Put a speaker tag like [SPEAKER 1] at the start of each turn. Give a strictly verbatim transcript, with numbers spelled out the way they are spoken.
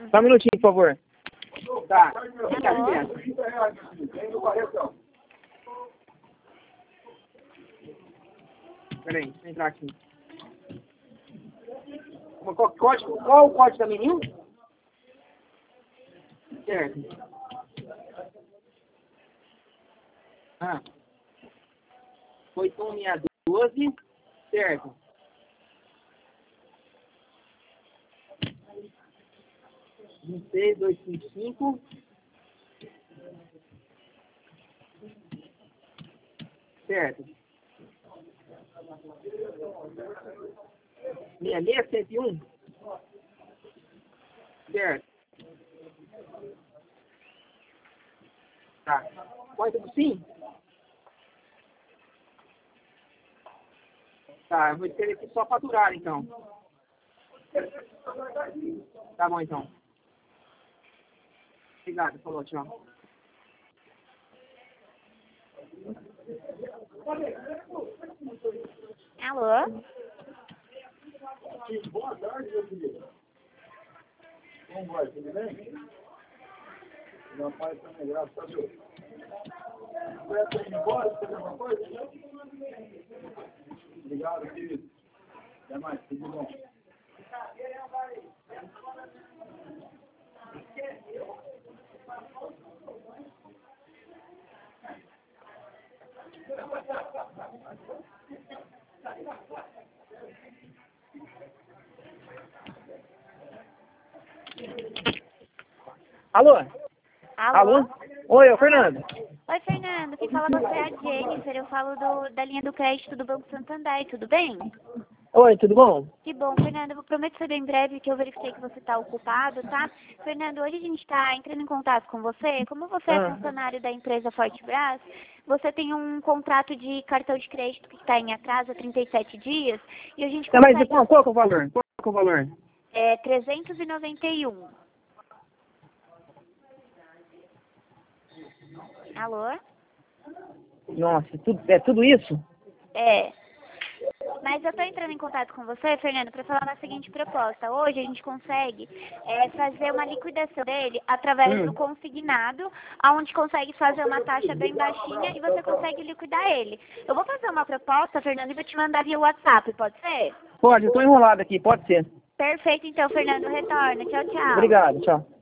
[SPEAKER 1] Só um minutinho, por favor. Tá.
[SPEAKER 2] Fica licença.
[SPEAKER 1] Peraí, deixa eu entrar aqui. Qual, código, qual o código da menina? Certo. Ah. oito um seis doze. Certo. vinte e seis, dois cinco cinco. Certo. sessenta e seis, cento e um. Certo. Tá. Código sim? Tá, eu vou escrever aqui só faturar, então. Tá bom, então. Obrigado, falou, tchau.
[SPEAKER 2] Alô?
[SPEAKER 3] Boa tarde, meu querido. Como vai? Tudo bem? Meu pai também, graças a Deus. Você está indo embora? Você tem alguma coisa? Obrigado, querido. Até mais, tudo bom.
[SPEAKER 1] Alô?
[SPEAKER 2] Alô?
[SPEAKER 1] Alô? Oi, é o Fernando.
[SPEAKER 2] Oi, Fernando. Quem fala com você é a Jennifer. Eu falo do, da linha do crédito do Banco Santander. Tudo bem?
[SPEAKER 1] Oi, tudo bom?
[SPEAKER 2] Que bom, Fernando. Eu prometo ser bem breve, que eu verifiquei que você está ocupado, tá? Fernando, hoje a gente está entrando em contato com você. Como você é
[SPEAKER 1] Ah.
[SPEAKER 2] funcionário da empresa Fortebras, você tem um contrato de cartão de crédito que está em atraso há trinta e sete dias e a gente
[SPEAKER 1] Tá, mas
[SPEAKER 2] consegue...
[SPEAKER 1] qual, qual que é o valor? Qual que é o valor?
[SPEAKER 2] É trezentos e noventa e um. Alô?
[SPEAKER 1] Nossa, tudo, é tudo isso?
[SPEAKER 2] É. Mas eu estou entrando em contato com você, Fernando, para falar da seguinte proposta. Hoje a gente consegue é, fazer uma liquidação dele através
[SPEAKER 1] Hum.
[SPEAKER 2] do consignado, onde consegue fazer uma taxa bem baixinha e você consegue liquidar ele. Eu vou fazer uma proposta, Fernando, e vou te mandar via WhatsApp, pode ser?
[SPEAKER 1] Pode, eu tô enrolado aqui, pode ser.
[SPEAKER 2] Perfeito, então, Fernando, retorna. Tchau, tchau.
[SPEAKER 1] Obrigado, tchau.